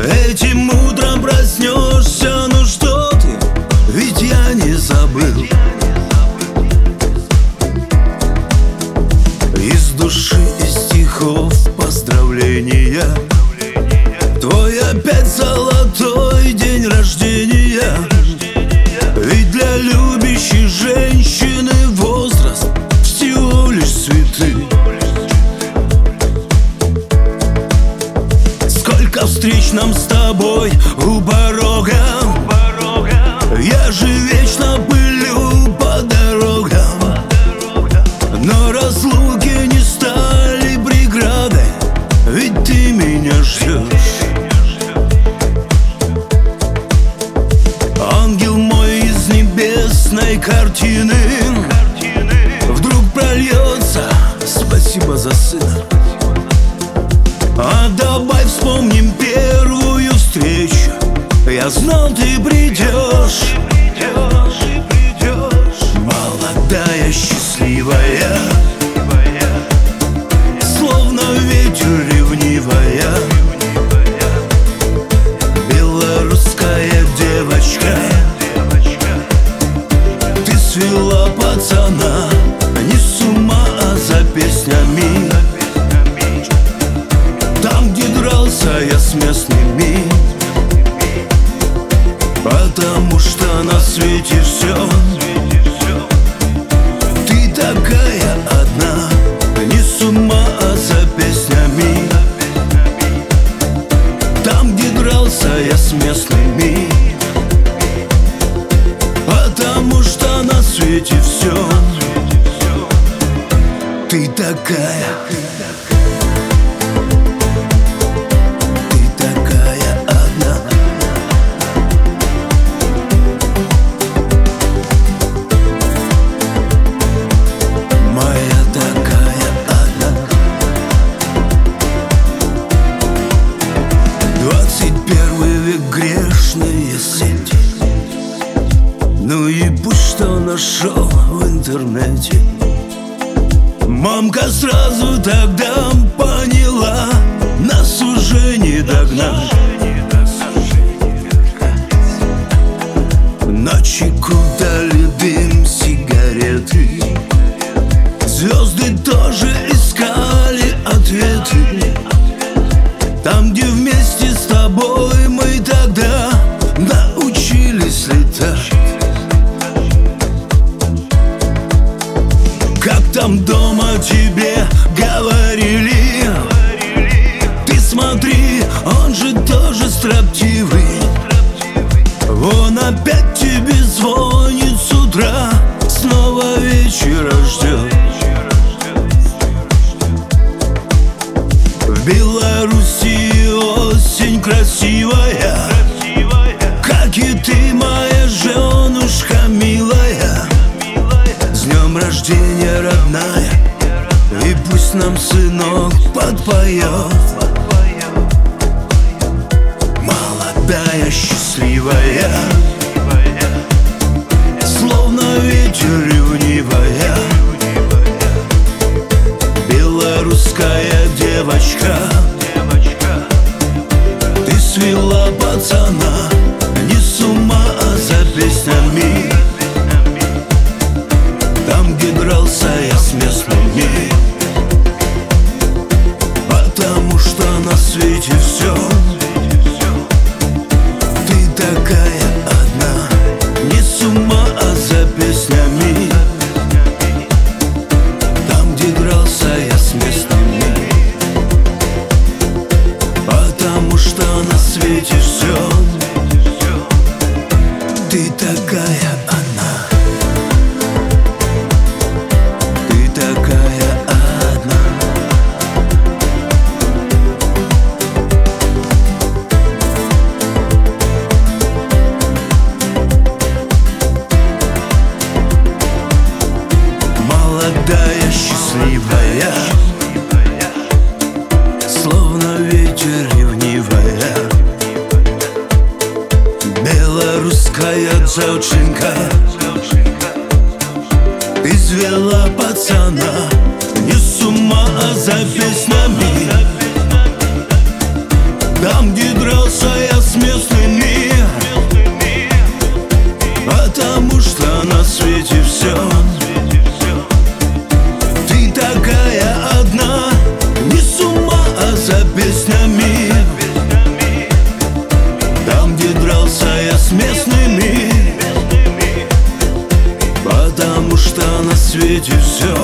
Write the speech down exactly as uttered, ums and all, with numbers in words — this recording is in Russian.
Этим утром проснешься, ну что ты, ведь я не забыл. Из души, из стихов поздравления, твой опять золотой день рождения. Ведь для любящей женщины возраст всего лишь цветы. Сколько встреч нам с тобой у порога, я же вечно пылю по дорогам, но разлуки не стали преградой, ведь ты меня ждешь. Ангел мой из небесной картины вдруг прольется, спасибо за сына. А давай вспомним первую встречу, я знал, ты придешь. Молодая, счастливая, словно ветер ревнивая, белорусская девочка. Ты свела пацана не с ума, а за песнями. Там, где дрался я с местными, потому что на свете все. Ты такая одна, не с ума, а за песнями. Там, где дрался я с местными, потому что на свете все. Ты такая, грешные сети. Ну и пусть что нашел в интернете. Мамка сразу тогда поняла, нас уже не догнать. На чеку дали дым сигареты, звезды тоже искали ответы. Там, где вместе с тобой мы тогда научились летать. Как там дома тебе говорили, ты смотри, он же тоже строптивый. Он опять тебе звонит с утра, снова вечера ждет. В Беларуси осень красивая, как и ты, моя женушка милая. С днем рождения, родная, и пусть нам сынок подпоет. Молодая, счастливая, словно ветер ревнивая, белорусская девочка. Ты свела пацана не с ума, а за песнями. Там, где дрался я с местными, потому что на свете все. Ты такая одна, не с ума, а за песнями. Там, где дрался я с местными, потому что на свете все. Ты такая одна, ты такая одна. Молодая, счастливая, словно ветер ревнивая, белорусская девчонка. Ты звела пацана не с ума, а за песнями. Там, Там, где дрался я с местными, потому что на свете все. Ты такая одна, не с ума, а за песнями. Там, где дрался я с местными, потому что на свете все.